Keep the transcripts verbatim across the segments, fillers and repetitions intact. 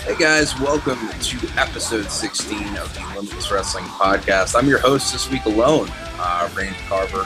Hey guys, welcome to episode sixteen of the Limitless Wrestling Podcast. I'm your host this week alone, uh, Randy Carver,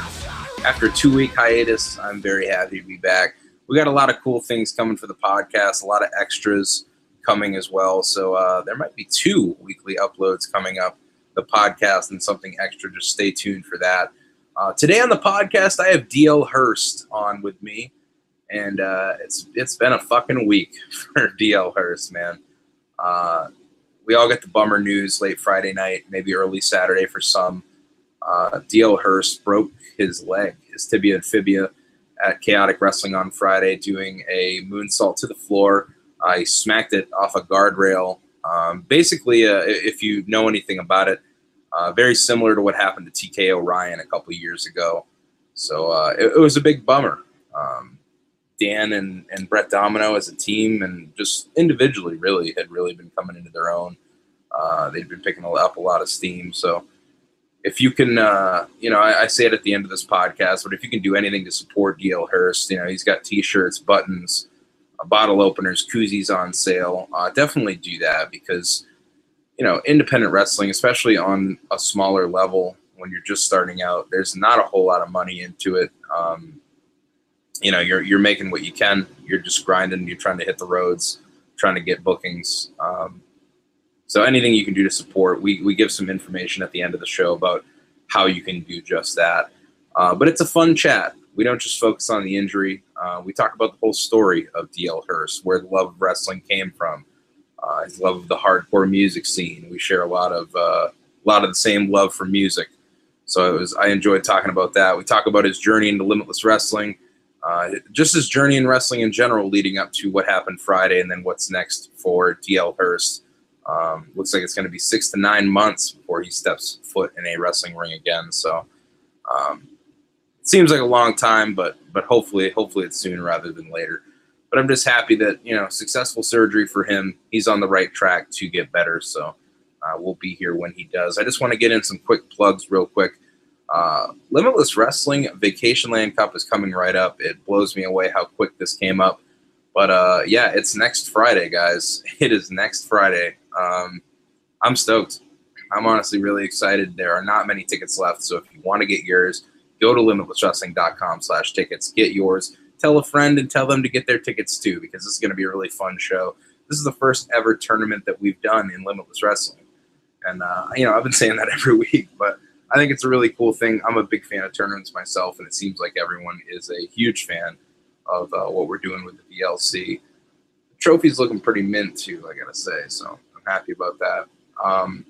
and after a two-week hiatus, I'm very happy to be back. We got a lot of cool things coming for the podcast, a lot of extras coming as well, so uh, there might be two weekly uploads coming up, the podcast and something extra. Just stay tuned for that. Uh, today on the podcast, I have D L Hurst on with me. And uh, it's it's been a fucking week for D L Hurst, man. Uh, we all get the bummer news late Friday night, maybe early Saturday for some. Uh, D L Hurst broke his leg, his tibia and fibia, at Chaotic Wrestling on Friday, doing a moonsault to the floor. Uh, he smacked it off a guardrail. Um, basically, uh, if you know anything about it, uh, very similar to what happened to T K O'Ryan a couple years ago. So uh, it, it was a big bummer. Um, Dan and, and Brett Domino as a team and just individually really had really been coming into their own. Uh, they'd been picking up a lot of steam. So if you can, uh, you know, I, I say it at the end of this podcast, but if you can do anything to support D L Hurst, you know, he's got T-shirts, buttons, uh, bottle openers, koozies on sale. Uh, definitely do that because, you know, independent wrestling, especially on a smaller level when you're just starting out, there's not a whole lot of money into it. Um, You know, you're you're making what you can. You're just grinding. You're trying to hit the roads, trying to get bookings. Um, so anything you can do to support, we we give some information at the end of the show about how you can do just that. Uh, but it's a fun chat. We don't just focus on the injury. Uh, we talk about the whole story of D L Hurst, where the love of wrestling came from, uh, his love of the hardcore music scene. We share a lot of uh, a lot of the same love for music. So it was I enjoyed talking about that. We talk about his journey into Limitless Wrestling. Uh, just his journey in wrestling in general leading up to what happened Friday and then what's next for D L Hurst. Um, looks like it's going to be six to nine months before he steps foot in a wrestling ring again. So um, it seems like a long time, but but hopefully hopefully it's soon rather than later. But I'm just happy that, you know, successful surgery for him. He's on the right track to get better. So uh, we'll be here when he does. I just want to get in some quick plugs real quick. Uh, Limitless Wrestling Vacation Land Cup is coming right up. It blows me away how quick this came up. But, uh, yeah, it's next Friday, guys. It is next Friday. Um, I'm stoked. I'm honestly really excited. There are not many tickets left, so if you want to get yours, go to limitlesswrestling.com slash tickets. Get yours. Tell a friend and tell them to get their tickets, too, because this is going to be a really fun show. This is the first ever tournament that we've done in Limitless Wrestling. And, uh, you know, I've been saying that every week, but I think it's a really cool thing. I'm a big fan of tournaments myself, and it seems like everyone is a huge fan of uh, what we're doing with the V L C. The trophy's looking pretty mint, too, I gotta say, so I'm happy about that. Um,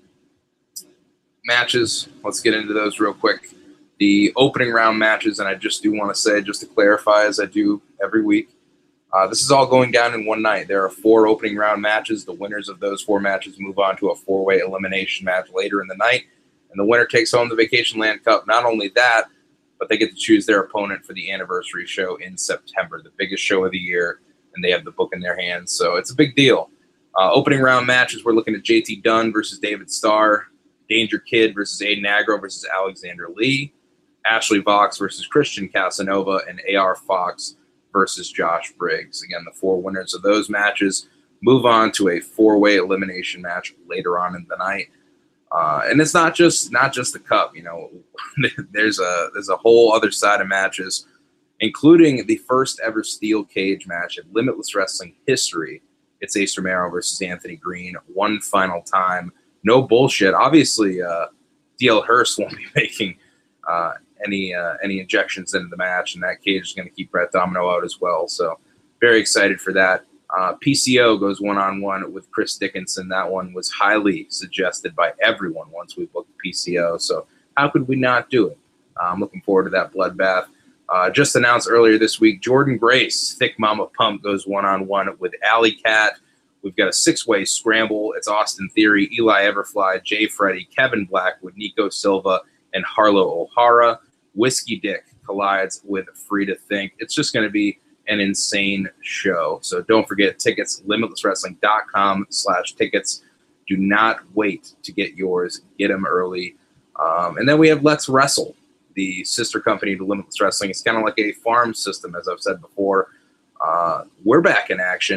matches, let's get into those real quick. The opening round matches, and I just do want to say, just to clarify, as I do every week, uh, this is all going down in one night. There are four opening round matches. The winners of those four matches move on to a four-way elimination match later in the night. And the winner takes home the Vacation Land Cup. Not only that, but they get to choose their opponent for the anniversary show in September, the biggest show of the year, and they have the book in their hands. So it's a big deal. Uh, opening round matches, we're looking at J T Dunn versus David Starr, Danger Kid versus Aiden Agro versus Alexander Lee, Ashley Vox versus Christian Casanova, and A R Fox versus Josh Briggs. Again, the four winners of those matches move on to a four-way elimination match later on in the night. Uh, and it's not just not just the cup, you know. there's a there's a whole other side of matches, including the first ever steel cage match in Limitless Wrestling history. It's Ace Romero versus Anthony Green, one final time. No bullshit. Obviously, uh, D L Hurst won't be making uh, any uh, any injections into the match, and that cage is going to keep Brett Domino out as well. So very excited for that. Uh, P C O goes one-on-one with Chris Dickinson. That one was highly suggested by everyone once we booked P C O. So how could we not do it? Uh, I'm looking forward to that bloodbath. Uh, just announced earlier this week, Jordan Grace, Thick Mama Pump, goes one-on-one with Alley Cat. We've got a six-way scramble. It's Austin Theory, Eli Everfly, Jay Freddy, Kevin Blackwood, Nico Silva, and Harlow O'Hara. Whiskey Dick collides with Frida Think. It's just going to be an insane show. So don't forget tickets, limitlesswrestling.com slash tickets. Do not wait to get yours. Get them early. Um, and then we have Let's Wrestle, the sister company to Limitless Wrestling. It's kind of like a farm system, as I've said before. Uh, we're back in action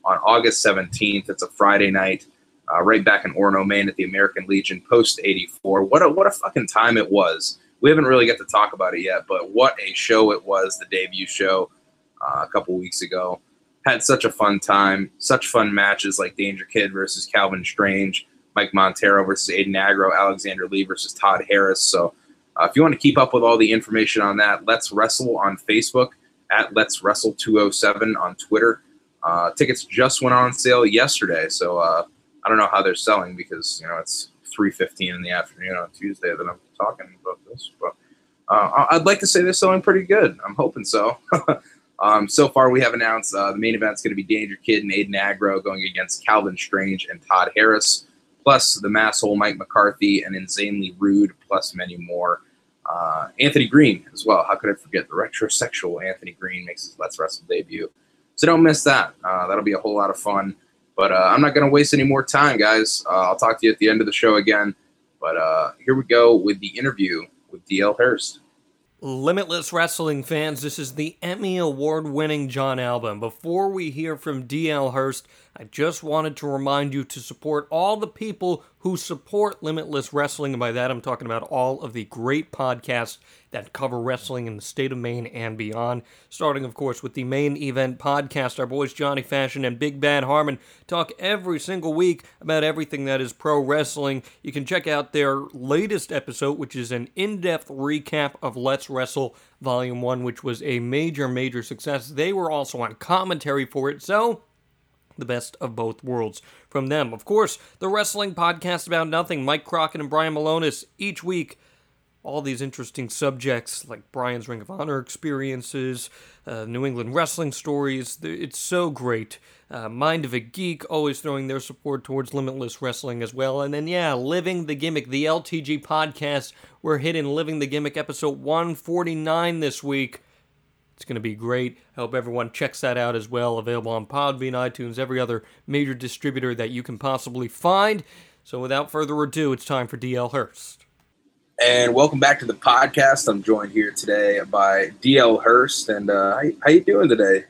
on August seventeenth. It's a Friday night, uh, right back in Orono, Maine at the American Legion, post eighty-four. What a, what a fucking time it was. We haven't really got to talk about it yet, but what a show it was, the debut show uh, a couple weeks ago. Had such a fun time, such fun matches like Danger Kid versus Calvin Strange, Mike Montero versus Aiden Agro, Alexander Lee versus Todd Harris. So uh, if you want to keep up with all the information on that, Let's Wrestle on Facebook, at Let's Wrestle two oh seven on Twitter. Uh, tickets just went on sale yesterday, so uh, I don't know how they're selling because, you know, it's three fifteen in the afternoon on Tuesday that I'm talking about this. But uh, I'd like to say they're selling pretty good. I'm hoping so. um, so far, we have announced uh, the main event's going to be Danger Kid and Aiden Agro going against Calvin Strange and Todd Harris, plus the masshole Mike McCarthy and Insanely Rude, plus many more. Uh, Anthony Green as well. How could I forget? The retrosexual Anthony Green makes his Let's Wrestle debut. So don't miss that. Uh, that'll be a whole lot of fun. But uh, I'm not going to waste any more time, guys. Uh, I'll talk to you at the end of the show again. But uh, here we go with the interview with D L Hurst. Limitless Wrestling fans, this is the Emmy Award-winning Jon Alba. Before we hear from D L Hurst, I just wanted to remind you to support all the people who support Limitless Wrestling, and by that I'm talking about all of the great podcasts that cover wrestling in the state of Maine and beyond. Starting, of course, with the Main Event Podcast. Our boys Johnny Fashion and Big Bad Harmon talk every single week about everything that is pro wrestling. You can check out their latest episode, which is an in-depth recap of Let's Wrestle Volume one, which was a major, major success. They were also on commentary for it, so the best of both worlds from them. Of course, the Wrestling Podcast About Nothing, Mike Crockett and Brian Malonis, each week, all these interesting subjects like Brian's Ring of Honor experiences, uh, New England wrestling stories. It's so great. Uh, Mind of a Geek always throwing their support towards Limitless Wrestling as well. And then, yeah, Living the Gimmick, the L T G podcast. We're hitting Living the Gimmick episode one forty-nine this week. It's going to be great. I hope everyone checks that out as well. Available on Podbean, iTunes, every other major distributor that you can possibly find. So without further ado, it's time for D L Hurst. And welcome back to the podcast. I'm joined here today by D L Hurst. And uh, how, how you doing today?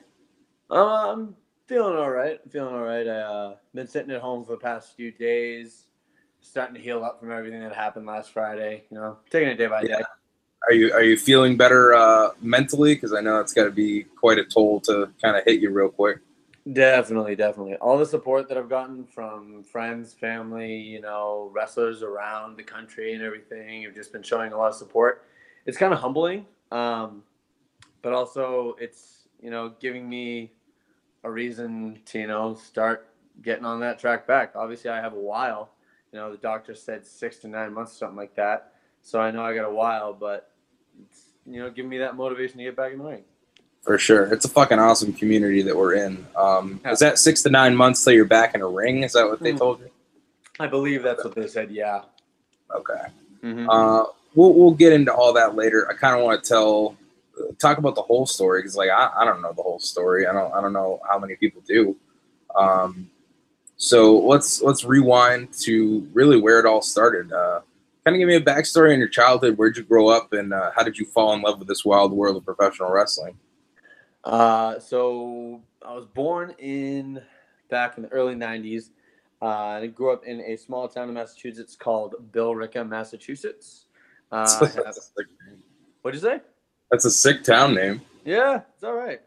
Uh, I'm feeling all right. I'm feeling all right. I've uh, been sitting at home for the past few days, starting to heal up from everything that happened last Friday. You know, taking it day by Yeah. day. Are you are you feeling better uh, mentally? Because I know it's got to be quite a toll to kind of hit you real quick. Definitely, definitely. All the support that I've gotten from friends, family, you know, wrestlers around the country and everything have just been showing a lot of support. It's kind of humbling, um, but also it's, you know, giving me a reason to, you know, start getting on that track back. Obviously, I have a while. You know, the doctor said six to nine months, something like that. So I know I got a while, but it's, you know, giving me that motivation to get back in the ring. For sure. It's a fucking awesome community that we're in. Um, is that six to nine months till you're back in a ring? Is that what they told you? I believe that's what they said, yeah. Okay. Mm-hmm. Uh, we'll we'll get into all that later. I kind of want to tell, talk about the whole story because, like, I, I don't know the whole story. I don't I don't know how many people do. Um, so let's let's rewind to really where it all started. Uh, kind of give me a backstory on your childhood. Where'd you grow up, and uh, how did you fall in love with this wild world of professional wrestling? Uh, so I was born in back in the early nineties. Uh, I grew up in a small town in Massachusetts called Billerica, Massachusetts. Uh, That's, have, a sick name. what'd you say? That's a sick town name. Yeah, it's all right.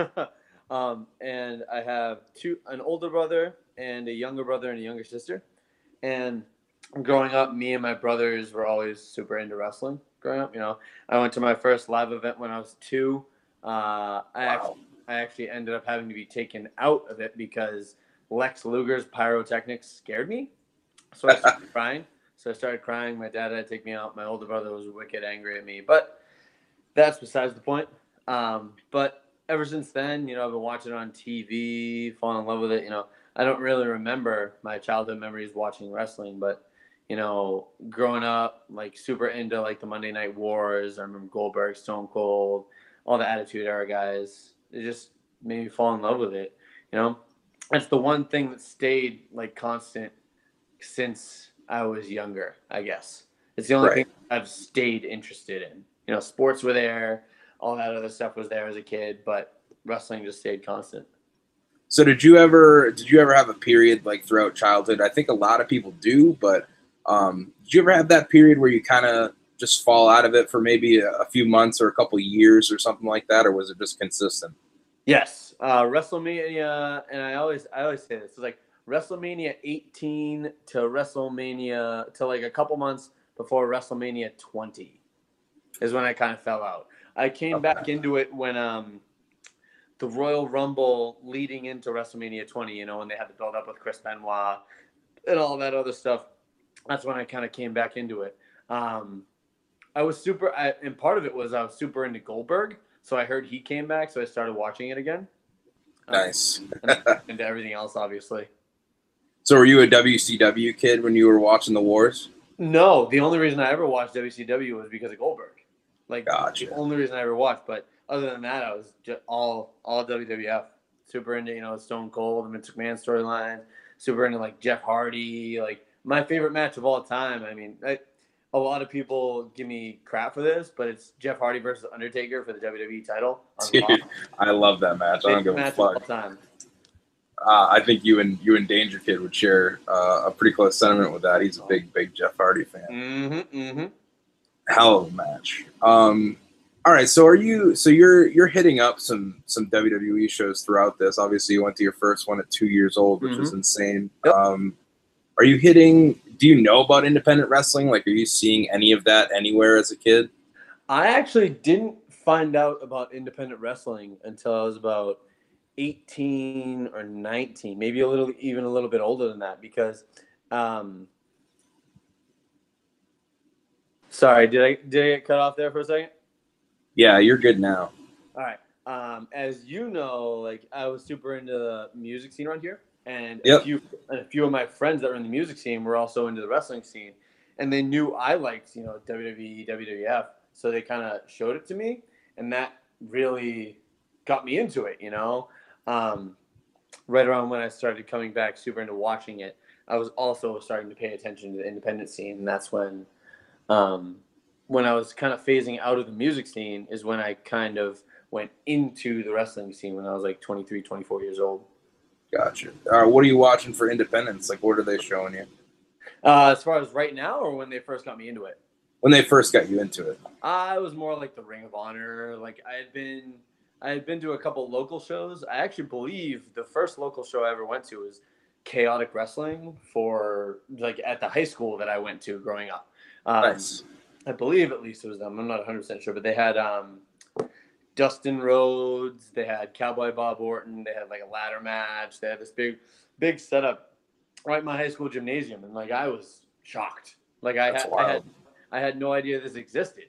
um, and I have two, an older brother and a younger brother and a younger sister. And growing up, me and my brothers were always super into wrestling. Growing up, you know, I went to my first live event when I was two. Uh, I, Wow. actually, I actually ended up having to be taken out of it because Lex Luger's pyrotechnics scared me. So I started crying. So I started crying. My dad had to take me out. My older brother was wicked angry at me. But that's besides the point. Um, but ever since then, you know, I've been watching it on T V, falling in love with it. You know, I don't really remember my childhood memories watching wrestling, but you know, growing up, like super into like the Monday Night Wars. I remember Goldberg, Stone Cold, all the Attitude Era guys. It just made me fall in love with it. You know, that's the one thing that stayed like constant since I was younger, I guess. It's the only Right. thing I've stayed interested in. You know, sports were there, all that other stuff was there as a kid, but wrestling just stayed constant. So did you ever did you ever have a period like throughout childhood? I think a lot of people do, but um, did you ever have that period where you kind of just fall out of it for maybe a, a few months or a couple of years or something like that, or was it just consistent? Yes, uh, WrestleMania, and I always I always say this. It's like WrestleMania eighteen to WrestleMania to like a couple months before WrestleMania twenty is when I kind of fell out. I came Okay. back into it when um the Royal Rumble leading into WrestleMania twenty, you know, when they had to build up with Chris Benoit and all that other stuff. That's when I kind of came back into it. Um, I was super, I, and part of it was I was super into Goldberg. So I heard he came back, so I started watching it again. Um, Nice. and into everything else, obviously. So were you a W C W kid when you were watching the Wars? No, the only reason I ever watched W C W was because of Goldberg. Like, Gotcha. the only reason I ever watched. But other than that, I was just all all W W F. Super into, you know, Stone Cold, the Vince McMahon storyline. Super into, like, Jeff Hardy. Like, my favorite match of all time. I mean, I, a lot of people give me crap for this, but it's Jeff Hardy versus Undertaker for the W W E title. On Dude, Raw. I love that match. I don't give a Match of all fuck. time. Uh, I think you and you and Danger Kid would share uh, a pretty close sentiment with that. He's a big, big Jeff Hardy fan. Mm-hmm, mm-hmm. Hell of a match. Um, all right, so are you? So you're you're hitting up some some W W E shows throughout this. Obviously, you went to your first one at two years old, which Mm-hmm. is insane. Yep. Um, are you hitting? Do you know about independent wrestling? Like, are you seeing any of that anywhere as a kid? I actually didn't find out about independent wrestling until I was about eighteen or nineteen, maybe a little, even a little bit older than that. Because, um, sorry, did I did I get cut off there for a second? Yeah, you're good now. All right. Um, as you know, like I was super into the music scene around here, and Yep. a few and a few of my friends that were in the music scene were also into the wrestling scene, and they knew I liked, you know, W W E, W W F, so they kind of showed it to me, and that really got me into it. You know, um, right around when I started coming back super into watching it, I was also starting to pay attention to the independent scene, and that's when, um, when I was kind of phasing out of the music scene is when I kind of went into the wrestling scene when I was like twenty-three, twenty-four years old. Gotcha. Uh, what are you watching for independence? Like, what are they showing you Uh, as far as right now, or when they first got me into it, when they first got you into it? I was more like the Ring of Honor. Like I had been, I had been to a couple local shows. I actually believe the first local show I ever went to was Chaotic Wrestling for like at the high school that I went to growing up. Um, Nice. I believe at least it was them. I'm not one hundred percent sure, but they had um, Dustin Rhodes. They had Cowboy Bob Orton. They had like a ladder match. They had this big, big setup right in my high school gymnasium, and like I was shocked. Like I That's had, I wild. had, I had no idea this existed.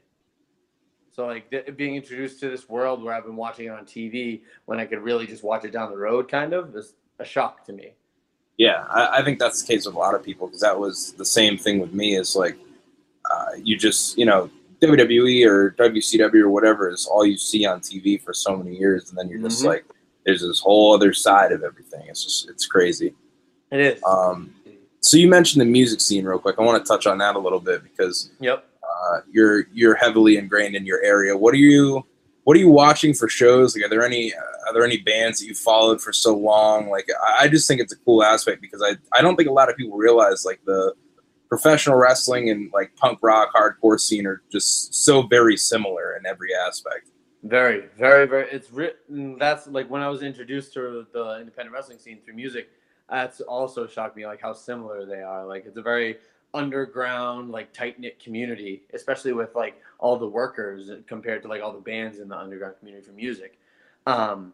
So like th- being introduced to this world where I've been watching it on T V when I could really just watch it down the road, kind of, is a shock to me. Yeah, I, I think that's the case with a lot of people because that was the same thing with me. Is like uh, you just you know W W E or W C W or whatever is all you see on T V for so many years, and then you're just Mhm. like, there's this whole other side of everything. It's just it's crazy. It is. Um, so you mentioned the music scene real quick. I want to touch on that a little bit because Yep. uh, you're you're heavily ingrained in your area. What are you what are you watching for shows? Like, are there any uh, are there any bands that you followed for so long? Like, I, I just think it's a cool aspect because I I don't think a lot of people realize like the professional wrestling and like punk rock hardcore scene are just so very similar in every aspect. Very, very, very. It's written. That's like when I was introduced to the independent wrestling scene through music. That's also shocked me, like how similar they are. Like it's a very underground, like tight knit community, especially with like all the workers compared to like all the bands in the underground community for music. Um,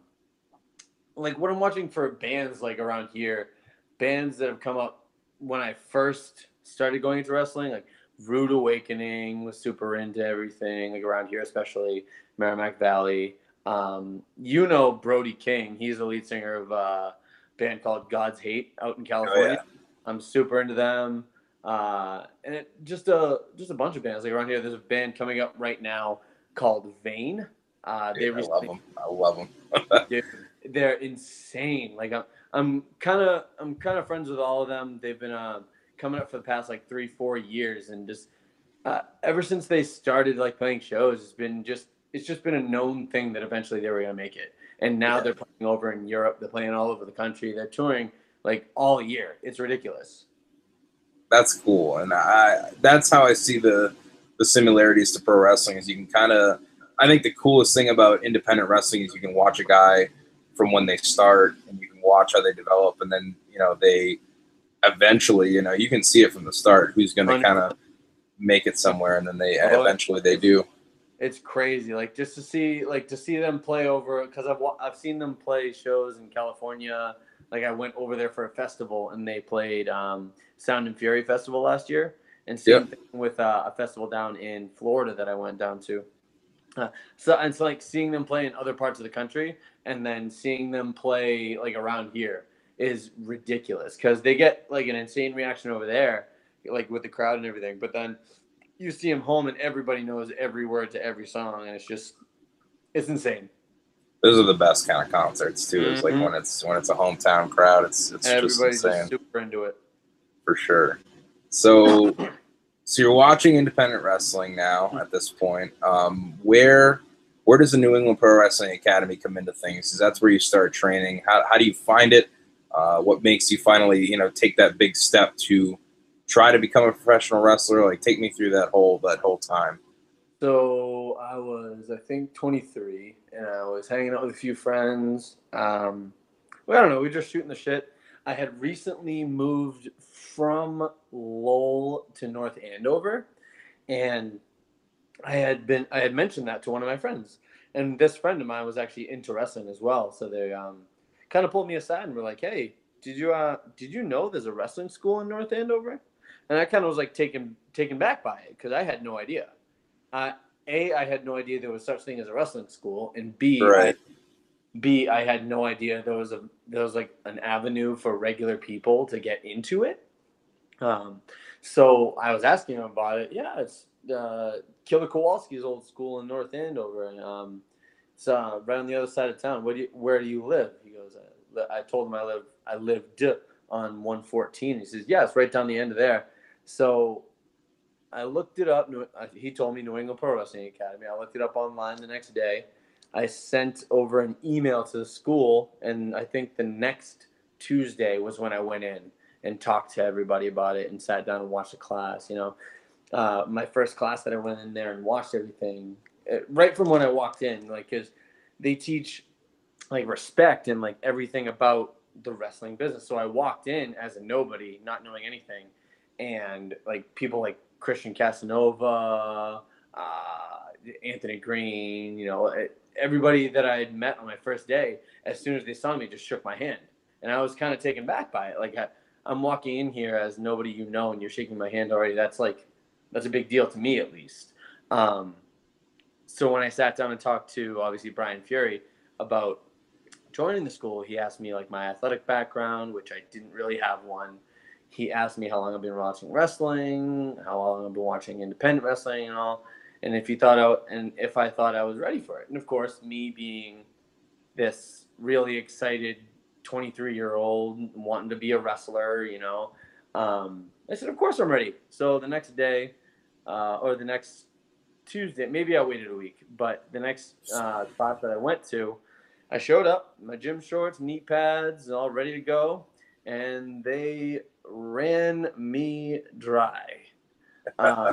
like what I'm watching for bands like around here, bands that have come up when I first started going into wrestling, like Rude Awakening was super into everything, like around here, especially Merrimack Valley. Um, you know Brody King, he's the lead singer of a band called God's Hate out in California. Oh, yeah. I'm super into them. Uh, and it, just a just a bunch of bands like around here. There's a band coming up right now called Vane. Uh, they Dude, I love recently, them. I love them. Dude, they're insane. Like I'm, I'm kind of, I'm kind of friends with all of them. They've been uh, coming up for the past like three, four years, and just uh, ever since they started like playing shows, it's been just, it's just been a known thing that eventually they were gonna make it. And now Yeah. they're playing over in Europe. They're playing all over the country. They're touring like all year. It's ridiculous. That's cool, and I that's how I see the the similarities to pro wrestling. Is you can kind of, I think the coolest thing about independent wrestling is you can watch a guy from when they start, and you can watch how they develop, and then you know they eventually, you know, you can see it from the start who's going to kind of make it somewhere, and then they Oh, eventually they do. It's crazy, like just to see, like to see them play over, because I've wa- I've seen them play shows in California. Like I went over there for a festival, and they played um, Sound and Fury Festival last year, and same Yep. thing with uh, a festival down in Florida that I went down to. Uh, so and so like seeing them play in other parts of the country, and then seeing them play like around here is ridiculous because they get like an insane reaction over there, like with the crowd and everything. But then you see them home, and everybody knows every word to every song, and it's just it's insane. Those are the best kind of concerts too. Is like Mhm. when it's when it's a hometown crowd. It's it's just Everybody's insane just super into it. for sure. So so you're watching independent wrestling now at this point. Um, where where does the New England Pro Wrestling Academy come into things? Because that's where you start training. How how do you find it? Uh, what makes you finally you know take that big step to try to become a professional wrestler? Like take me through that whole that whole time. So I was, I think, twenty-three, and I was hanging out with a few friends. Um, well, I don't know, we were just shooting the shit. I had recently moved from Lowell to North Andover, and I had been, I had mentioned that to one of my friends, and this friend of mine was actually into wrestling as well. So they um, kind of pulled me aside and were like, "Hey, did you uh, did you know there's a wrestling school in North Andover?" And I kind of was like taken taken back by it because I had no idea. Uh, A, I had no idea there was such thing as a wrestling school, and B, I Right. B, I had no idea there was a there was like an avenue for regular people to get into it. Um, so I was asking him about it. Yeah, it's uh, Killer Kowalski's old school in North Andover, and um, it's uh, right on the other side of town. What do you, where do you live? He goes. I, I told him I live I lived on one fourteen. He says, yeah, it's right down the end of there. So I looked it up. He told me New England Pro Wrestling Academy. I looked it up online the next day. I sent over an email to the school, and I think the next Tuesday was when I went in and talked to everybody about it and sat down and watched the class. You know, uh, my first class that I went in there and watched everything uh, right from when I walked in, like, because they teach like respect and like everything about the wrestling business. So I walked in as a nobody, not knowing anything, and like people like Christian Casanova, uh, Anthony Green, you know, everybody that I had met on my first day, as soon as they saw me, just shook my hand, and I was kind of taken back by it. Like I, I'm walking in here as nobody you know, and you're shaking my hand already. That's like that's a big deal to me, at least. Um, so when I sat down and talked to obviously Brian Fury about joining the school, he asked me like my athletic background, which I didn't really have one. He asked me how long I've been watching wrestling, how long I've been watching independent wrestling, and all, and if he thought out and if I thought I was ready for it. And of course, me being this really excited twenty-three year old wanting to be a wrestler, you know, um, I said, of course I'm ready. So the next day, uh, or the next Tuesday, maybe I waited a week, but the next uh, class that I went to, I showed up, my gym shorts, knee pads, all ready to go, and they ran me dry. Um,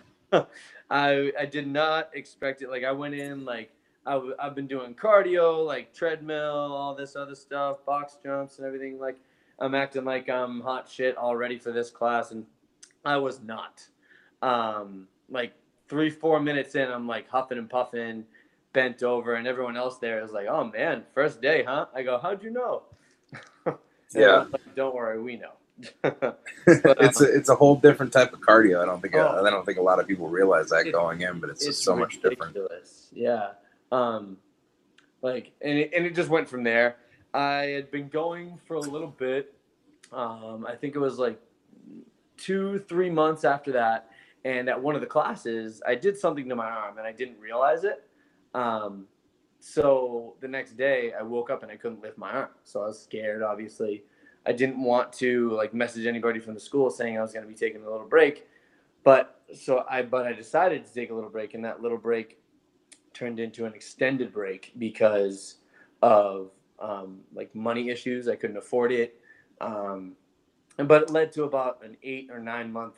I I did not expect it. Like I went in like I w- I've been doing cardio, like treadmill, all this other stuff, box jumps and everything. Like I'm acting like I'm hot shit all ready for this class, and I was not. Um, like three four minutes in, I'm like huffing and puffing, bent over, and everyone else there is like, "Oh man, first day, huh?" I go, "How'd you know?" And Yeah. like, "Don't worry, we know." But it's um, a, it's a whole different type of cardio. I don't think oh, I don't think a lot of people realize that it, going in, but it's just it's so much different. ridiculous. Yeah. Um, like, and it, and it just went from there. I had been going for a little bit. Um, I think it was like two, three months after that. And at one of the classes, I did something to my arm and I didn't realize it. Um, so the next day, I woke up and I couldn't lift my arm. So I was scared, obviously. I didn't want to like message anybody from the school saying I was going to be taking a little break. But so I, but I decided to take a little break, and that little break turned into an extended break because of um, like money issues. I couldn't afford it. Um, but it led to about an eight or nine month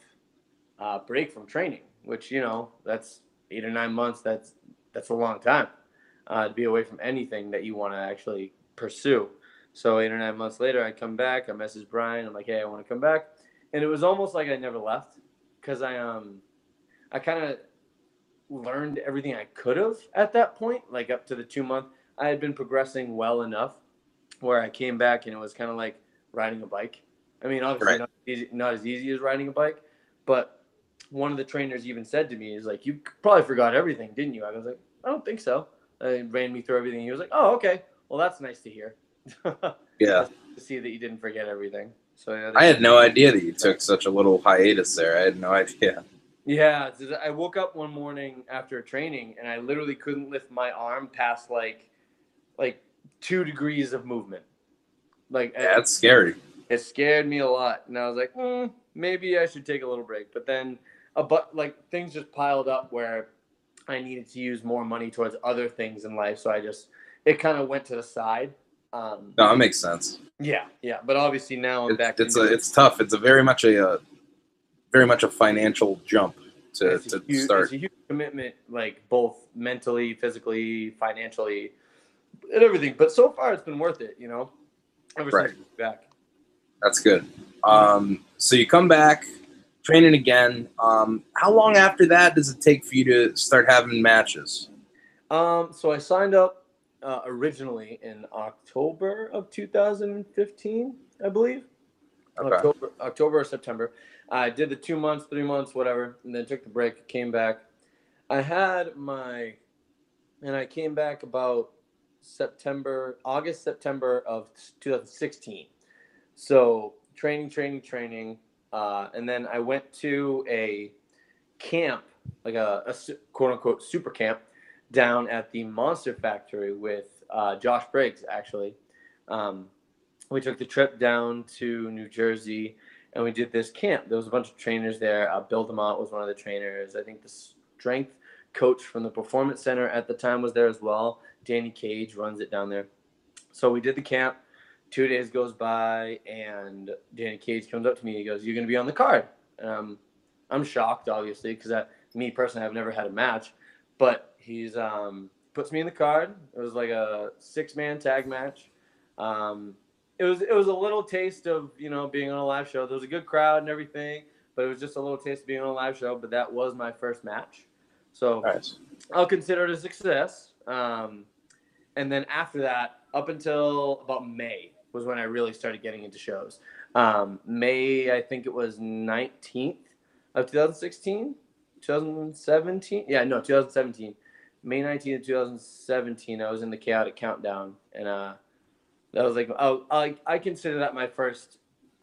uh, break from training, which, you know, that's eight or nine months. That's, that's a long time uh, to be away from anything that you want to actually pursue. So eight or nine months later, I come back, I message Brian. I'm like, hey, I want to come back. And it was almost like I never left because I, um, I kind of learned everything I could have at that point, like up to the two month. I had been progressing well enough where I came back and it was kind of like riding a bike. I mean, obviously Right. not, easy, not as easy as riding a bike, but one of the trainers even said to me, is like, you probably forgot everything, didn't you? I was like, I don't think so. He ran me through everything. He was like, oh, okay. Well, that's nice to hear. Yeah. To see that you didn't forget everything. So yeah, I had no idea that you took such a little hiatus there. I had no idea. Yeah, I woke up one morning after training and I literally couldn't lift my arm past like like two degrees of movement. Like Yeah, that's scary. It scared me a lot, and I was like, mm, maybe I should take a little break. But then, a but like things just piled up where I needed to use more money towards other things in life, so I just it kind of went to the side. Um, No, that makes sense. Yeah, yeah. But obviously now I'm It's, back. it's into a it. it's tough. It's a very much a, a very much a financial jump to, It's a to huge, start. It's a huge commitment, like both mentally, physically, financially, and everything. But so far, it's been worth it. You know, ever Right. since I'm back. That's good. Um, so you come back, training again. Um, how long after that does it take for you to start having matches? Um, so I signed up uh, originally in October of two thousand fifteen, I believe. Okay. October, October or September. I did the two months, three months, whatever, and then took the break, came back. I had my, and I came back about September, August, September of two thousand sixteen. So training, training, training. Uh, and then I went to a camp, like a, a quote unquote super camp down at the Monster Factory with uh, Josh Briggs, actually. Um, we took the trip down to New Jersey and we did this camp. There was a bunch of trainers there. Uh, Bill DeMott was one of the trainers. I think the strength coach from the Performance Center at the time was there as well. Danny Cage runs it down there. So we did the camp. Two days goes by, and Danny Cage comes up to me. He goes, "You're going to be on the card." Um, I'm shocked, obviously, because me personally, I've never had a match. But he's um, puts me in the card. It was like a six-man tag match. Um, it was it was a little taste of, you know, being on a live show. There was a good crowd and everything, but it was just a little taste of being on a live show. But that was my first match, so Nice. I'll consider it a success. Um, and then after that, up until about May was when I really started getting into shows. Um, May, I think it was nineteenth of twenty sixteen, twenty seventeen. Yeah, no, twenty seventeen. May nineteenth of twenty seventeen, I was in the Chaotic Countdown, and uh, that was like, oh, I, I consider that my first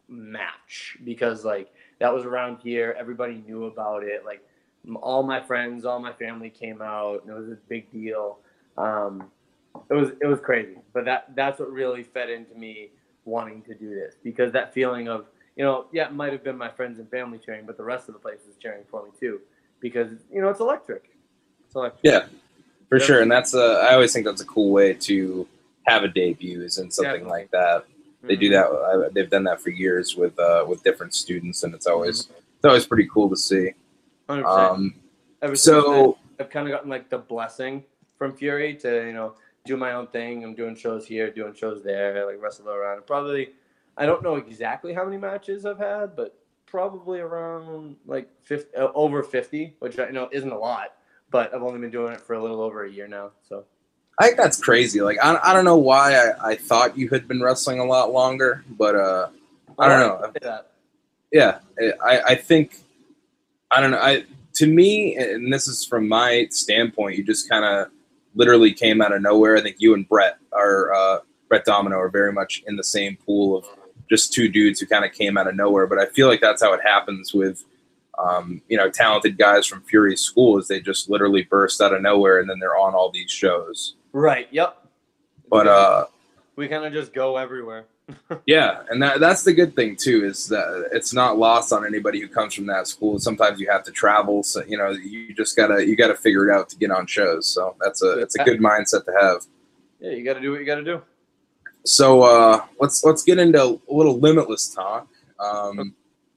match because like that was around here. Everybody knew about it. Like all my friends, all my family came out, and it was a big deal. Um, It was it was crazy, but that that's what really fed into me wanting to do this, because that feeling of, you know, yeah, it might have been my friends and family cheering, but the rest of the place was cheering for me too, because, you know, it's electric. It's electric. Yeah, for Yep. sure. And that's a, I always think that's a cool way to have a debut is in something Definitely. like that. They do that. I, they've done that for years with uh, with different students, and it's always it's always pretty cool to see. one hundred percent. Um, Ever since so then, I've kind of gotten like the blessing from Fury to, you know, do my own thing. I'm doing shows here, doing shows there, like wrestle around. Probably, I don't know exactly how many matches I've had, but probably around like fifty, uh, over fifty, which I know isn't a lot, but I've only been doing it for a little over a year now. So I think that's crazy. Like I, I don't know why I, I thought you had been wrestling a lot longer, but uh, I don't know. That. Yeah, I, I think I don't know. I to me, and this is from my standpoint, you just kind of literally came out of nowhere. I think you and Brett are uh, Brett Domino are very much in the same pool of just two dudes who kind of came out of nowhere. But I feel like that's how it happens with um, you know, talented guys from Fury's school, is they just literally burst out of nowhere and then they're on all these shows. Right. Yep. But uh, we kind of just go everywhere. yeah, and that that's the good thing too, is that it's not lost on anybody who comes from that school. Sometimes you have to travel, so you know you just gotta you gotta figure it out to get on shows. So that's a it's a good mindset to have. Yeah, you got to do what you got to do. So uh, let's let's get into a little Limitless talk. Um,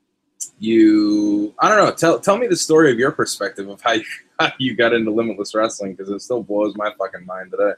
you, I don't know. Tell tell me the story of your perspective of how you, how you got into Limitless Wrestling, because it still blows my fucking mind today.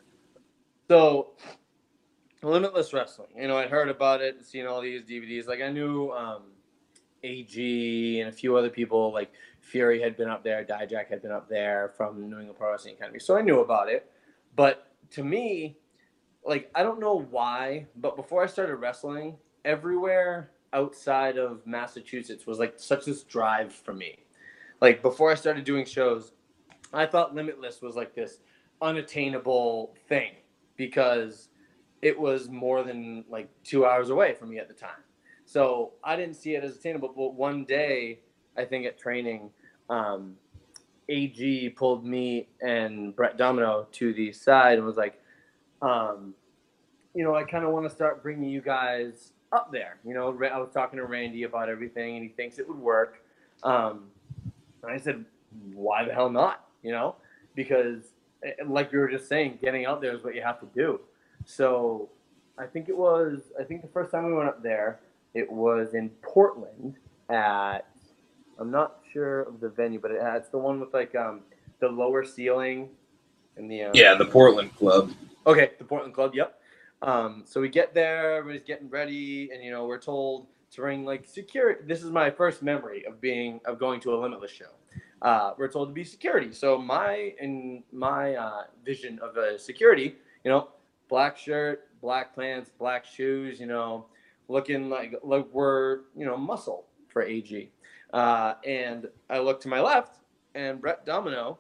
So, Limitless Wrestling. You know, I'd heard about it, seen all these D V Ds. Like, I knew um, A G and a few other people, like Fury had been up there, Dijak had been up there from New England Pro Wrestling Academy. So I knew about it. But to me, like, I don't know why, but before I started wrestling, everywhere outside of Massachusetts was like such this drive for me. Like, before I started doing shows, I thought Limitless was like this unattainable thing because it was more than like two hours away from me at the time. So I didn't see it as attainable. But one day, I think at training, um, A G pulled me and Brett Domino to the side and was like, um, you know, I kind of want to start bringing you guys up there. You know, I was talking to Randy about everything, and he thinks it would work. Um, and I said, why the hell not? You know, because like we were just saying, getting out there is what you have to do. So I think it was, I think the first time we went up there, it was in Portland at, I'm not sure of the venue, but it, it's the one with like um, the lower ceiling. And the um, Yeah, the Portland Club. Okay, the Portland Club, yep. Um, so we get there, everybody's getting ready, and, you know, we're told to bring, like, security. This is my first memory of being, of going to a Limitless show. Uh, we're told to be security. So my, in my uh, vision of a security, you know, black shirt, black pants, black shoes, you know, looking like, like we're, you know, muscle for A G. Uh, and I look to my left, and Brett Domino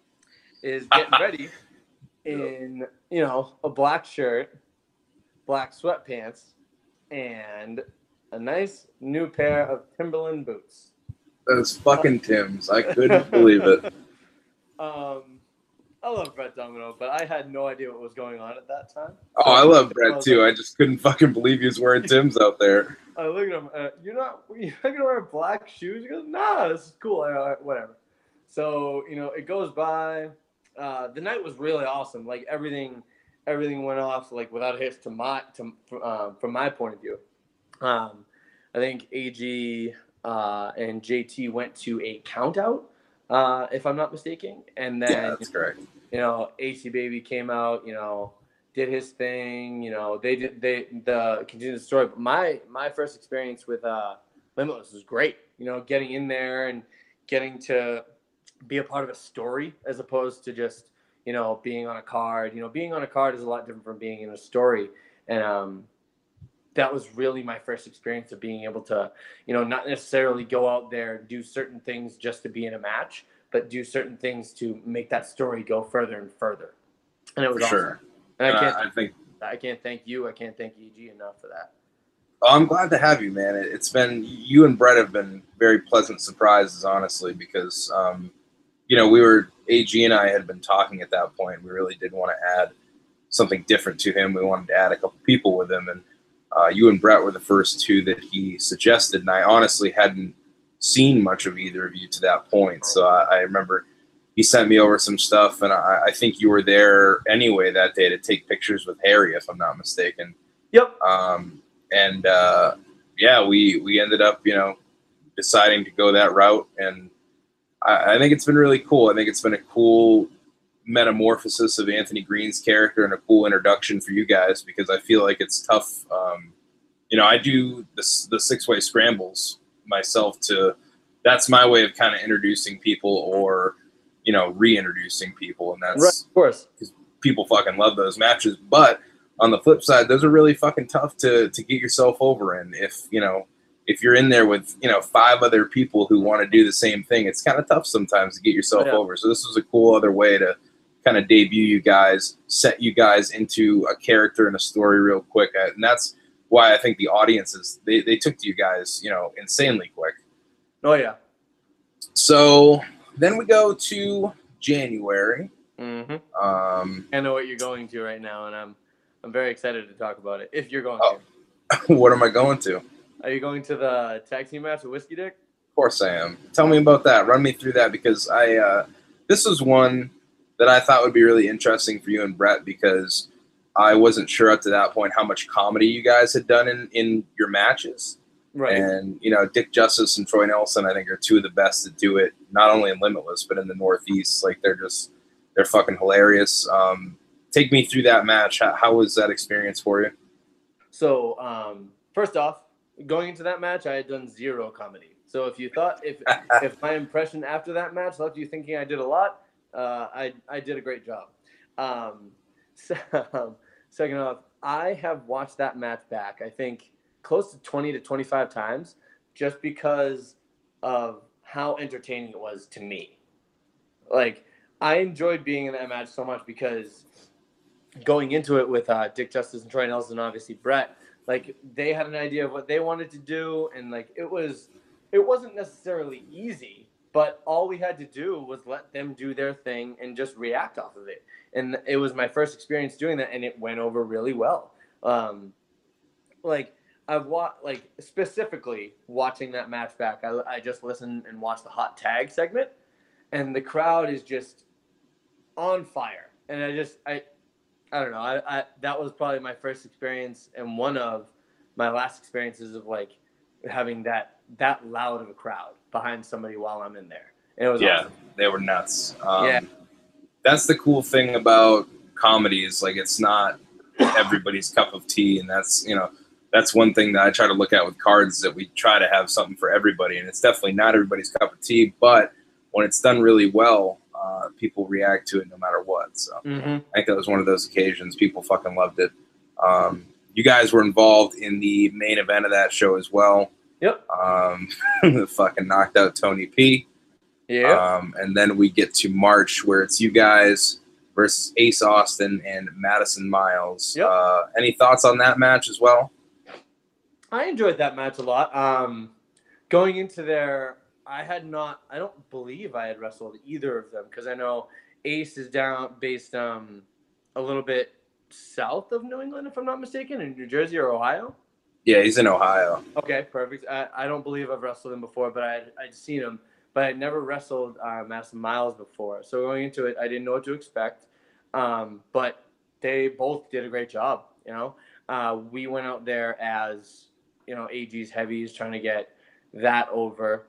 is getting ready in, you know, a black shirt, black sweatpants, and a nice new pair of Timberland boots. Those fucking Tims. I couldn't believe it. Um, I love Brett Domino, but I had no idea what was going on at that time. Oh, I love Brett too. I just couldn't fucking believe he was wearing Tims out there. I look at him. Uh, you're not. You're not gonna wear black shoes? He goes, nah, this is cool. All right, whatever. So, you know, it goes by. Uh, the night was really awesome. Like, everything. Everything went off like without a hitch to my to uh, from my point of view. Um, I think A G uh, and J T went to a count out, uh, if I'm not mistaken, and then Yeah, that's correct. You know, A C Baby came out. You know, did his thing. You know, they did they the continued the story. But my my first experience with uh, Limitless was great. You know, getting in there and getting to be a part of a story as opposed to just, you know, being on a card. You know, being on a card is a lot different from being in a story. And um, that was really my first experience of being able to, you know, not necessarily go out there and do certain things just to be in a match, but do certain things to make that story go further and further. And it was For awesome. sure. And I can't, uh, I think I can't thank you. I can't thank E G enough for that. Oh, I'm glad to have you, man. It, it's been, you and Brett have been very pleasant surprises, honestly, because, um, you know, we were, A G and I had been talking at that point. We really did want to add something different to him. We wanted to add a couple people with him. And uh, you and Brett were the first two that he suggested. And I honestly hadn't seen much of either of you to that point. So I, I remember he sent me over some stuff. And I, I think you were there anyway that day to take pictures with Harry, if I'm not mistaken. Yep. Um, and uh, yeah, we, we ended up, you know, deciding to go that route. And I, I think it's been really cool. I think it's been a cool metamorphosis of Anthony Green's character and a cool introduction for you guys, because I feel like it's tough. Um, you know, I do the, the six-way scrambles myself to, that's my way of kind of introducing people or, you know, reintroducing people. And that's, right, of course, because people fucking love those matches. But on the flip side, those are really fucking tough to, to get yourself over. And if, you know, if you're in there with, you know, five other people who want to do the same thing, it's kind of tough sometimes to get yourself yeah. over. So this was a cool other way to kind of debut you guys, set you guys into a character and a story real quick. And that's why I think the audiences, they, they took to you guys, you know, insanely quick. Oh, yeah. So then we go to January. Mm-hmm. Um, I know what you're going to right now, and I'm I'm very excited to talk about it, if you're going oh, to. What am I going to? Are you going to the tag team match with Whiskey Dick? Of course I am. Tell me about that. Run me through that, because I uh, this was one that I thought would be really interesting for you and Brett, because I wasn't sure up to that point how much comedy you guys had done in, in your matches. Right. And, you know, Dick Justice and Troy Nelson, I think, are two of the best to do it, not only in Limitless, but in the Northeast. Like, they're just, they're fucking hilarious. Um, take me through that match. How, how was that experience for you? So, um, first off, going into that match, I had done zero comedy. So if you thought, if if my impression after that match left you thinking I did a lot, uh, I, I did a great job. Um, so, second off, I have watched that match back, I think, close to twenty to twenty-five times, just because of how entertaining it was to me. Like, I enjoyed being in that match so much because going into it with uh, Dick Justice and Troy Nelson, obviously Brett, like, they had an idea of what they wanted to do, and like it was, it wasn't necessarily easy, but all we had to do was let them do their thing and just react off of it. And it was my first experience doing that, and it went over really well. Um, like I've watched, like specifically watching that match back, I, I just listened and watched the hot tag segment, and the crowd is just on fire. And I just, I, I don't know. I, I that was probably my first experience and one of my last experiences of like having that that loud of a crowd behind somebody while I'm in there. And it was yeah, awesome. They were nuts. Um, yeah, that's the cool thing about comedy is like it's not everybody's cup of tea, and that's you know that's one thing that I try to look at with cards is that we try to have something for everybody, and it's definitely not everybody's cup of tea. But when it's done really well, Uh, people react to it no matter what. So mm-hmm. I think that was one of those occasions. People fucking loved it. Um, you guys were involved in the main event of that show as well. Yep. Um, fucking knocked out Tony P. Yeah. Um, and then we get to March where it's you guys versus Ace Austin and Madison Miles. Yep. Uh, any thoughts on that match as well? I enjoyed that match a lot. Um, going into there, I had not, I don't believe I had wrestled either of them because I know Ace is down based um, a little bit south of New England, if I'm not mistaken, in New Jersey or Ohio. Yeah, he's in Ohio. Okay, perfect. I, I don't believe I've wrestled him before, but I'd, I'd seen him. But I'd never wrestled uh, Madison Miles before. So going into it, I didn't know what to expect. Um, but they both did a great job, you know. Uh, we went out there as, you know, A G's heavies trying to get that over.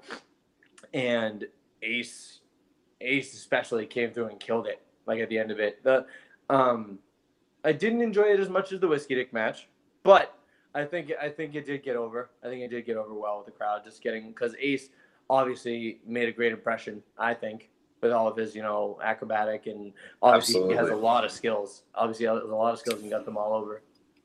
And Ace, Ace especially came through and killed it. Like at the end of it, the um, I didn't enjoy it as much as the Whiskey Dick match, but I think I think it did get over. I think it did get over well with the crowd. Just getting because Ace obviously made a great impression. I think with all of his you know acrobatic and obviously Absolutely. he has a lot of skills. Obviously, he has a lot of skills and got them all over.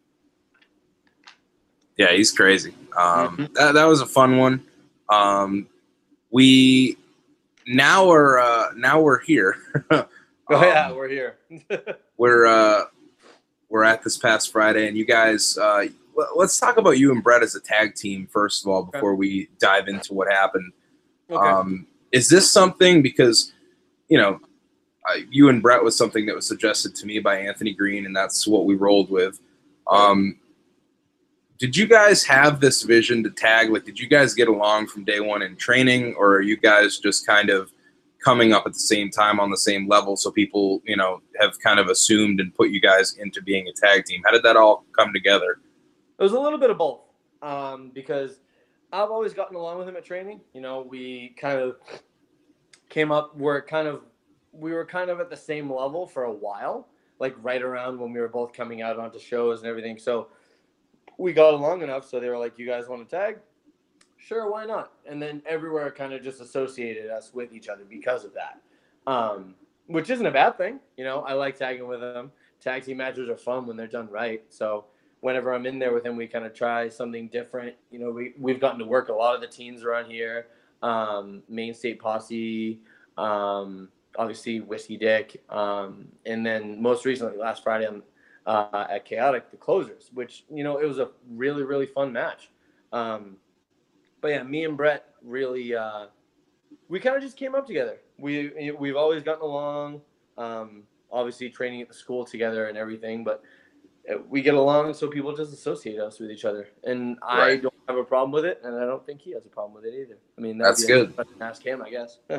Yeah, he's crazy. Um, Mm-hmm. that that was a fun one. Um, We now are uh, now we're here. um, Oh yeah, we're here. we're uh, we're at this past Friday, and you guys. Uh, let's talk about you and Brett as a tag team first of all before okay. we dive into what happened. Okay. Um, is this something because you know uh, you and Brett was something that was suggested to me by Anthony Green, and that's what we rolled with. Um, Did you guys have this vision to tag? Like, did you guys get along from day one in training, or are you guys just kind of coming up at the same time on the same level so people, you know, have kind of assumed and put you guys into being a tag team? How did that all come together? It was a little bit of both um, because I've always gotten along with him at training. You know, we kind of came up, we're kind of, we were kind of at the same level for a while, like right around when we were both coming out onto shows and everything. So we got along enough, so they were like, you guys want to tag? Sure, why not? And then everywhere kind of just associated us with each other because of that, um, which isn't a bad thing. You know, I like tagging with them. Tag team matches are fun when they're done right. So whenever I'm in there with him, we kind of try something different. You know, we, we've gotten to work a lot of the teams around here, um, Main State Posse, um, obviously Whiskey Dick, um, and then most recently, last Friday on Uh, at Chaotic, the closers, which, you know, it was a really, really fun match. Um, but yeah, me and Brett really, uh, we kind of just came up together. We, we've always gotten along, um, obviously training at the school together and everything, but we get along, so people just associate us with each other. And I Right. don't have a problem with it, and I don't think he has a problem with it either. I mean, That's good. Ask him, I guess. uh,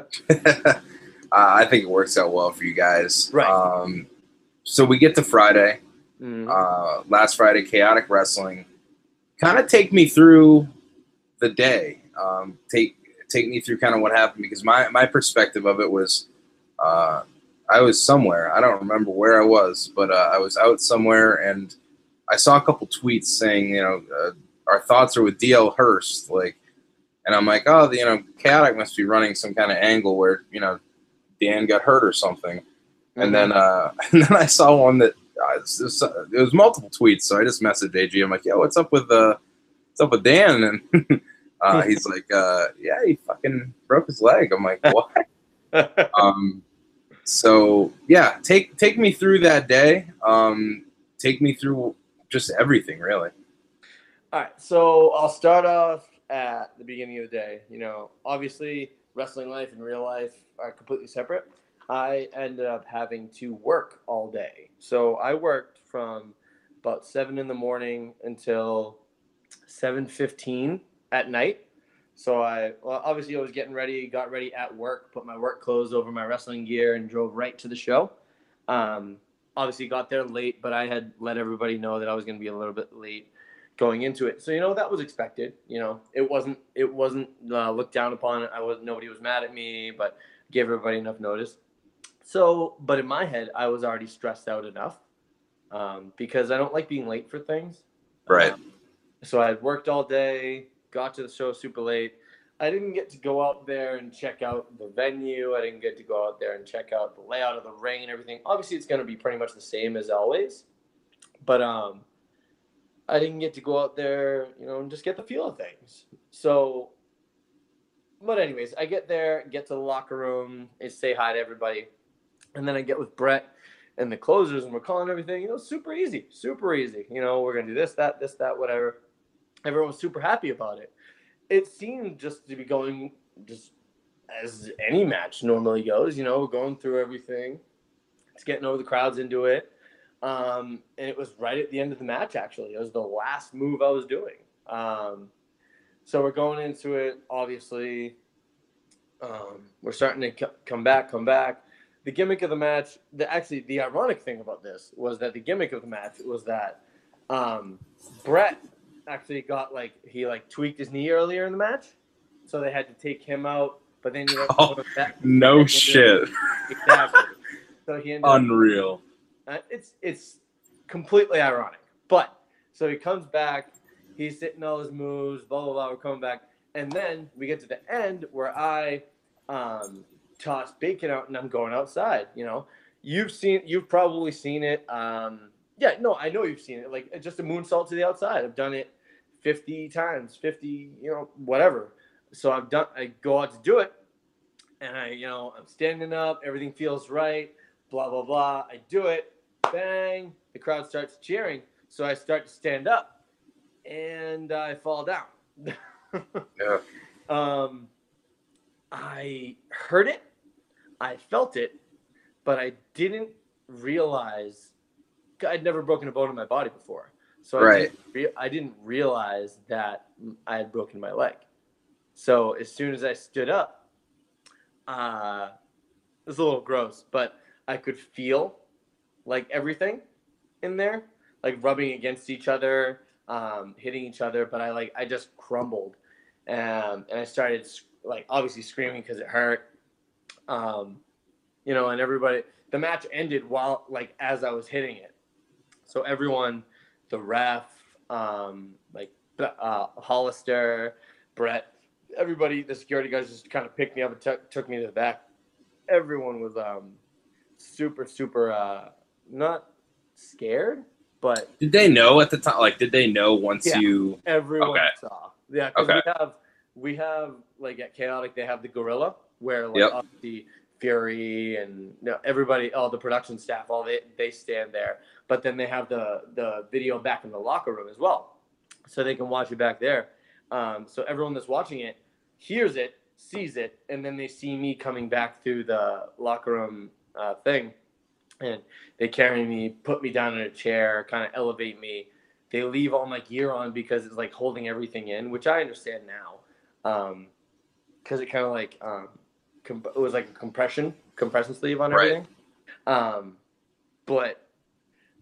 I think it works out well for you guys. Right. Um, so we get to Friday. mm-hmm. uh, last Friday, Chaotic Wrestling, kind of take me through the day. Um, take take me through kind of what happened, because my, my perspective of it was uh, I was somewhere. I don't remember where I was, but uh, I was out somewhere, and I saw a couple tweets saying, you know, uh, our thoughts are with D L Hurst, like, and I'm like, oh, you know, Chaotic must be running some kind of angle where, you know, Dan got hurt or something. Mm-hmm. And then uh, and then I saw one that uh, it, was, it was multiple tweets, so I just messaged A G. I'm like, yo, what's up with uh, what's up with Dan? And uh, he's like, uh, yeah, he fucking broke his leg. I'm like, what? um, so yeah, take take me through that day. Um, take me through just everything, really. All right, so I'll start off at the beginning of the day. You know, obviously, wrestling life and real life are completely separate. I ended up having to work all day. So I worked from about seven in the morning until seven fifteen at night. So I, well, obviously I was getting ready, got ready at work, put my work clothes over my wrestling gear, and drove right to the show. Um, obviously got there late, but I had let everybody know that I was going to be a little bit late going into it. So, you know, that was expected. You know, it wasn't, it wasn't uh, looked down upon. I was, nobody was mad at me, but gave everybody enough notice. So, but in my head, I was already stressed out enough um, because I don't like being late for things. Right. Um, so I had worked all day, got to the show super late. I didn't get to go out there and check out the venue. I didn't get to go out there and check out the layout of the ring and everything. Obviously, it's going to be pretty much the same as always. But um, I didn't get to go out there, you know, and just get the feel of things. So, but anyways, I get there, get to the locker room, and say hi to everybody. And then I get with Brett and the closers, and we're calling everything, you know, super easy, super easy. You know, we're going to do this, that, this, that, whatever. Everyone was super happy about it. It seemed just to be going just as any match normally goes. You know, we're going through everything. It's getting over the crowds into it. Um, and it was right at the end of the match, actually. It was the last move I was doing. Um, so we're going into it, obviously. Um, we're starting to c- come back, come back. The gimmick of the match, the actually, the ironic thing about this was that the gimmick of the match was that um, Brett actually got, like, he, like, tweaked his knee earlier in the match. So they had to take him out, but then you oh, back. No shit. Exactly. So he ended Unreal. Up, uh, it's it's completely ironic. But so he comes back, he's hitting all his moves, blah blah blah. We're coming back, and then we get to the end where I um, toss Bacon out, and I'm going outside. You know, you've seen, you've probably seen it. Um, yeah, no, I know you've seen it. Like, just a moonsault to the outside. I've done it fifty times, fifty, you know, whatever. So I've done. I go out to do it, and I, you know, I'm standing up. Everything feels right. Blah blah blah. I do it. Bang! The crowd starts cheering. So I start to stand up, and I fall down. Yeah. Um, I heard it. I felt it, but I didn't realize. I'd never broken a bone in my body before, so I, right. didn't re- I didn't realize that I had broken my leg. So as soon as I stood up, uh, it was a little gross, but I could feel like everything in there, like rubbing against each other, um, hitting each other. But I like I just crumbled, um, and I started like obviously screaming because it hurt, um, you know. And everybody, the match ended while like as I was hitting it. So everyone, the ref, um, like uh, Hollister, Brett, everybody, the security guys just kind of picked me up and t- took me to the back. Everyone was um, super, super uh, not scared, but did they know at the time? Like, did they know once yeah, you? Everyone okay. saw. Yeah, because okay. we have we have like at Chaotic they have the Gorilla where like yep. obviously Fury and you know, everybody, all the production staff, all they they stand there. But then they have the the video back in the locker room as well, so they can watch it back there. Um, so everyone that's watching it hears it, sees it, and then they see me coming back through the locker room uh, thing, and they carry me, put me down in a chair, kind of elevate me. They leave all my gear on because it's like holding everything in, which I understand now, because um, it kind of like um, comp- it was like a compression compression sleeve on everything. Right. Um, but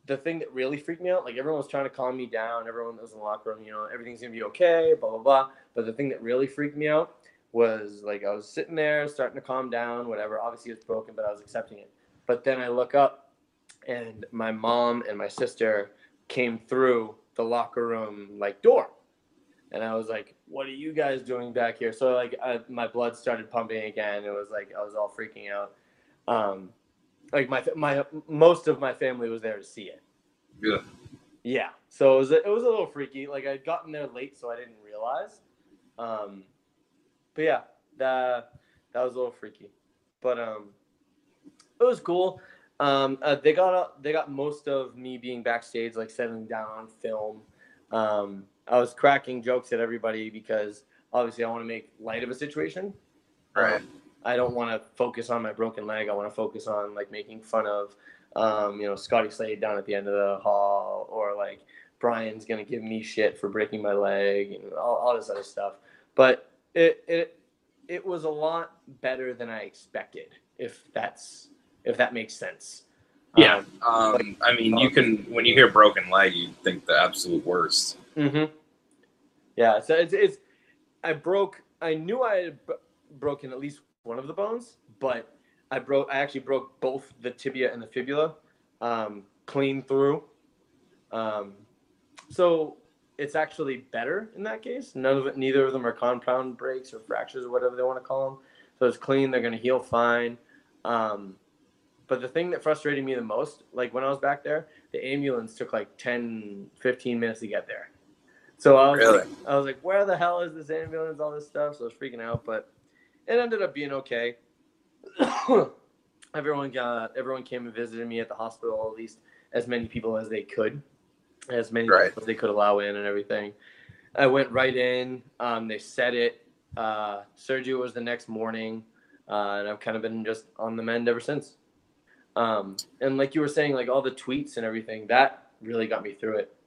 the thing that really freaked me out, like everyone was trying to calm me down. Everyone that was in the locker room, you know, everything's gonna be okay, blah blah blah. But the thing that really freaked me out was like I was sitting there starting to calm down, whatever. Obviously it's broken, but I was accepting it. But then I look up, and my mom and my sister came through the locker room like door, and I was like, "What are you guys doing back here?" So like I, my blood started pumping again. It was like I was all freaking out. Um, like my my most of my family was there to see it. Yeah. Yeah. So it was a, it was a little freaky. Like I'd gotten there late, so I didn't realize. Um, but yeah, that that was a little freaky, but um, it was cool. Um, uh, they got they got most of me being backstage, like settling down on film. Um, I was cracking jokes at everybody because obviously I want to make light of a situation. Right. Um, I don't want to focus on my broken leg. I want to focus on like making fun of, um, you know, Scotty Slade down at the end of the hall, or like Brian's gonna give me shit for breaking my leg and all, all this other stuff. But it it it was a lot better than I expected. If that's if that makes sense. Yeah. Um, Um, like, I mean, you can when you hear broken leg, you think the absolute worst. Mm-hmm. Yeah. So it's it's I broke. I knew I had b- broken at least one of the bones, but I broke. I actually broke both the tibia and the fibula, um, clean through. Um, so it's actually better in that case. None of it. Neither of them are compound breaks or fractures or whatever they want to call them. So it's clean. They're going to heal fine. Um, but the thing that frustrated me the most, like when I was back there, the ambulance took like ten, fifteen minutes to get there. So I was Really? like, I was like, where the hell is this ambulance? All this stuff. So I was freaking out, but it ended up being okay. everyone got, everyone came and visited me at the hospital, at least as many people as they could, as many Right. people as they could allow in and everything. I went right in. Um, they said it. Uh, surgery was the next morning, uh, and I've kind of been just on the mend ever since. Um, and like you were saying, like all the tweets and everything, that really got me through it.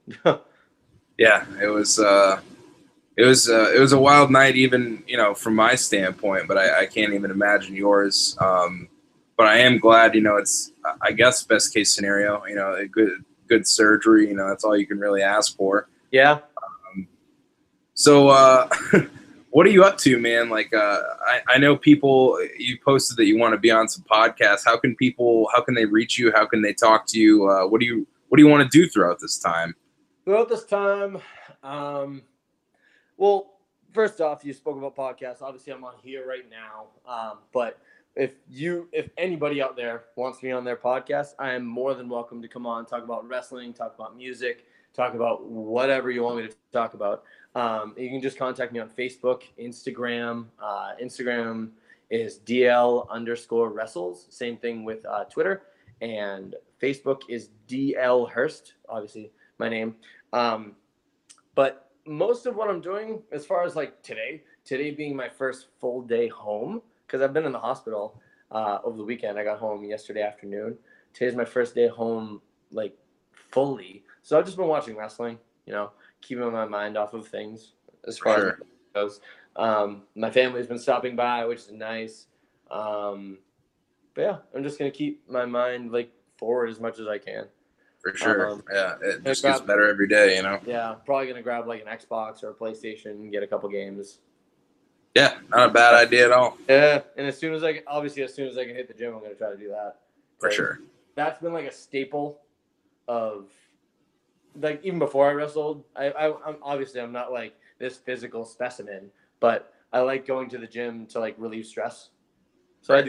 Yeah, it was. Uh, it was. Uh, it was a wild night, even you know, from my standpoint. But I, I can't even imagine yours. Um, but I am glad. You know, it's. I guess best case scenario. You know, a good good surgery. You know, that's all you can really ask for. Yeah. Um, so, uh, what are you up to, man? Like, uh, I, I know people. You posted that you want to be on some podcasts. How can people? How can they reach you? How can they talk to you? Uh, what do you What do you want to do throughout this time? Throughout this time, um, well, first off, you spoke about podcasts. Obviously, I'm on here right now. Um, but if you, if anybody out there wants me on their podcast, I am more than welcome to come on, talk about wrestling, talk about music, talk about whatever you want me to talk about. Um, you can just contact me on Facebook, Instagram. Uh, Instagram is D L underscore wrestles. Same thing with uh, Twitter. And Facebook is D L Hurst, obviously my name. Um, but most of what I'm doing, as far as like today, today being my first full day home, because I've been in the hospital uh, over the weekend. I got home yesterday afternoon. Today's my first day home, like fully. So I've just been watching wrestling, you know, keeping my mind off of things as far Sure. as it goes. Um, my family's been stopping by, which is nice. Um, but yeah, I'm just gonna keep my mind like forward as much as I can. For sure. Um, yeah, it just grab- gets better every day, you know? Yeah, probably gonna grab like an Xbox or a PlayStation and get a couple games. Yeah, not a bad idea at all. Yeah, and as soon as I can, obviously as soon as I can hit the gym, I'm gonna try to do that. For sure. That's been like a staple of like even before I wrestled. I, I I'm obviously I'm not like this physical specimen, but I like going to the gym to like relieve stress. So Right.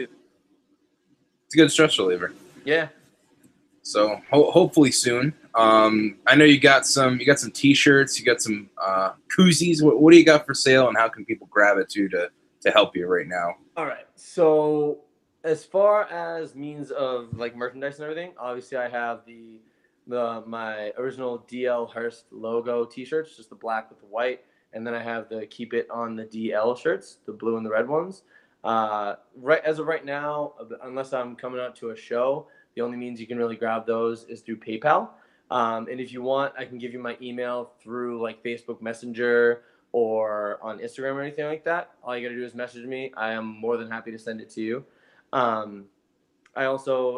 I do. It's a good stress reliever. Yeah. So ho- hopefully soon. Um, I know you got some. You got some T-shirts. You got some uh, koozies. What, what do you got for sale, and how can people grab it too to to help you right now? All right. So as far as means of like merchandise and everything, obviously I have the the my original D L Hurst logo T-shirts, just the black with the white, and then I have the Keep It on the D L shirts, the blue and the red ones. Uh, right as of right now, unless I'm coming out to a show, the only means you can really grab those is through PayPal. Um, and if you want, I can give you my email through like Facebook Messenger or on Instagram or anything like that. All you got to do is message me. I am more than happy to send it to you. Um, I also, and I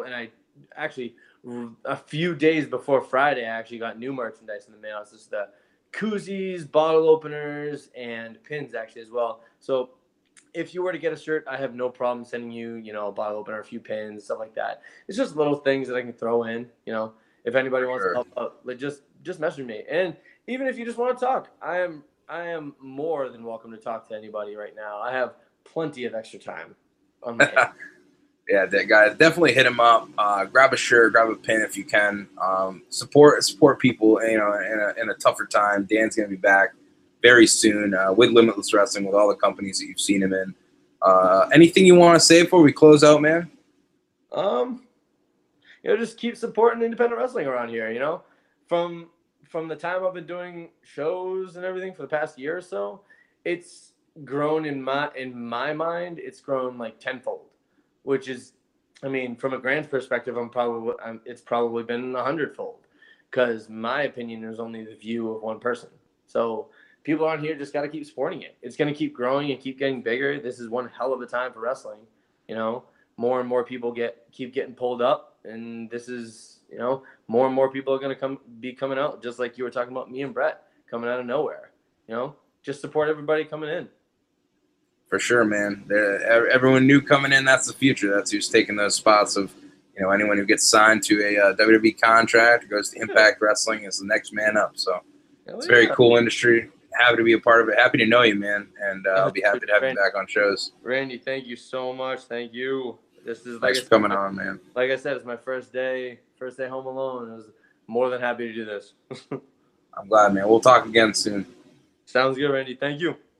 actually a few days before Friday, I actually got new merchandise in the mail. It's just the koozies, bottle openers, and pins actually as well. So if you were to get a shirt, I have no problem sending you, you know, a bottle opener, a few pins, stuff like that. It's just little things that I can throw in, you know. If anybody wants Sure. to help out, like just just message me. And even if you just want to talk, I am I am more than welcome to talk to anybody right now. I have plenty of extra time on my hands. Yeah, that guys, definitely hit him up. Uh, grab a shirt, grab a pin if you can. Um, support support people, you know, in a, in a tougher time. Dan's gonna be back very soon uh, with Limitless Wrestling, with all the companies that you've seen him in. Uh, anything you want to say before we close out, man? Um, you know, just keep supporting independent wrestling around here. You know, from from the time I've been doing shows and everything for the past year or so, it's grown in my in my mind. It's grown like tenfold, which is, I mean, from a grand perspective, I'm probably I'm, it's probably been a hundredfold, because my opinion is only the view of one person. So people on here just got to keep supporting it. It's going to keep growing and keep getting bigger. This is one hell of a time for wrestling. You know, more and more people get keep getting pulled up, and this is, you know, more and more people are going to come be coming out, just like you were talking about me and Brett coming out of nowhere. You know, just support everybody coming in. For sure, man. They're, everyone new coming in, that's the future. That's who's taking those spots of, you know, anyone who gets signed to a uh, W W E contract, goes to Impact yeah. Wrestling, is the next man up. So hell it's a yeah. very cool industry. Happy to be a part of it. Happy to know you, man. And uh, I'll be happy to have Randy, you back on shows. Randy, thank you so much. Thank you. This is like Thanks I for said, coming on, man. Like I said, it's my first day, first day home alone. I was more than happy to do this. I'm glad, man. We'll talk again soon. Sounds good, Randy. Thank you.